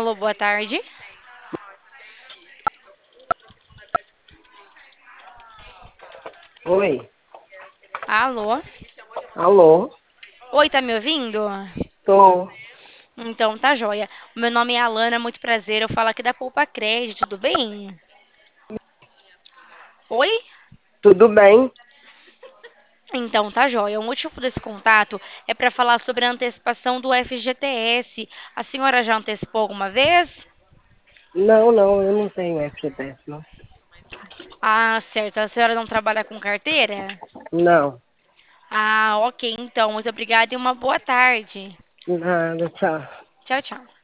Alô, boa tarde. Oi, Alô. alô, Oi, tá me ouvindo? tô. Então tá joia. O meu nome é Alana, muito prazer. Eu falo aqui da Poupa Crédito, tudo bem? Oi? Tudo bem? Então tá joia. O motivo desse contato é para falar sobre a antecipação do FGTS. A senhora já antecipou alguma vez? Não, eu não tenho FGTS, não. Ah, certo. A senhora não trabalha com carteira? Não, Ah, ok. Então, muito obrigada e uma boa tarde. nada, tchau. Tchau, tchau.